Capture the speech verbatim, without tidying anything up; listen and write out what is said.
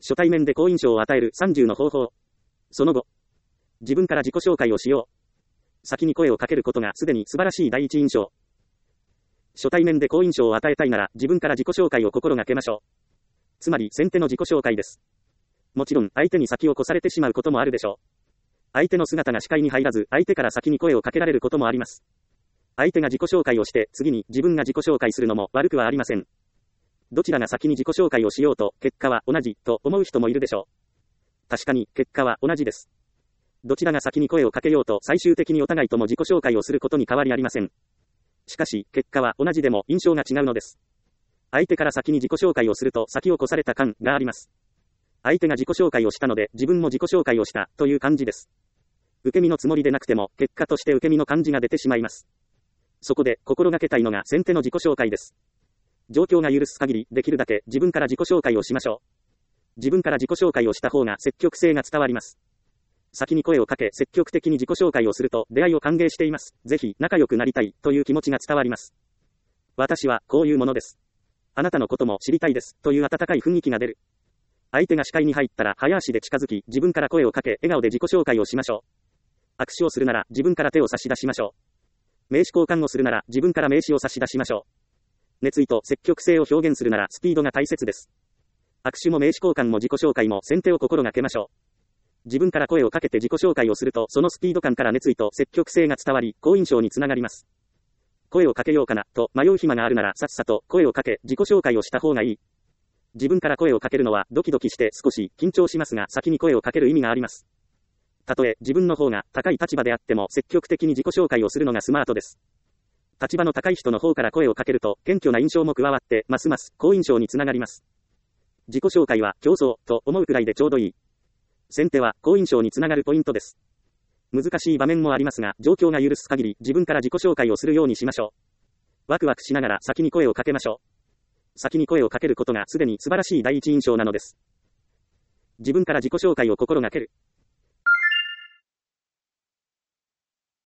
初対面で好印象を与えるさんじゅうの方法。その後、自分から自己紹介をしよう。先に声をかけることがすでに素晴らしい第一印象。初対面で好印象を与えたいなら自分から自己紹介を心がけましょう。つまり先手の自己紹介です。もちろん相手に先を越されてしまうこともあるでしょう。相手の姿が視界に入らず相手から先に声をかけられることもあります。相手が自己紹介をして次に自分が自己紹介するのも悪くはありません。どちらが先に自己紹介をしようと結果は同じと思う人もいるでしょう。確かに結果は同じです。どちらが先に声をかけようと最終的にお互いとも自己紹介をすることに変わりありません。しかし結果は同じでも印象が違うのです。相手から先に自己紹介をすると先を越された感があります。相手が自己紹介をしたので自分も自己紹介をしたという感じです。受け身のつもりでなくても結果として受け身の感じが出てしまいます。そこで心がけたいのが先手の自己紹介です。状況が許す限りできるだけ自分から自己紹介をしましょう。自分から自己紹介をした方が積極性が伝わります。先に声をかけ積極的に自己紹介をすると出会いを歓迎しています。ぜひ仲良くなりたいという気持ちが伝わります。私はこういうものです。あなたのことも知りたいですという温かい雰囲気が出る。相手が視界に入ったら早足で近づき自分から声をかけ笑顔で自己紹介をしましょう。握手をするなら自分から手を差し出しましょう。名刺交換をするなら自分から名刺を差し出しましょう。熱意と積極性を表現するならスピードが大切です。握手も名刺交換も自己紹介も先手を心がけましょう。自分から声をかけて自己紹介をするとそのスピード感から熱意と積極性が伝わり好印象につながります。声をかけようかなと迷う暇があるならさっさと声をかけ自己紹介をした方がいい。自分から声をかけるのはドキドキして少し緊張しますが先に声をかける意味があります。たとえ自分の方が高い立場であっても積極的に自己紹介をするのがスマートです。立場の高い人の方から声をかけると謙虚な印象も加わってますます好印象につながります。自己紹介は競争と思うくらいでちょうどいい。先手は好印象につながるポイントです。難しい場面もありますが状況が許す限り自分から自己紹介をするようにしましょう。ワクワクしながら先に声をかけましょう。先に声をかけることがすでに素晴らしい第一印象なのです。自分から自己紹介を心がける。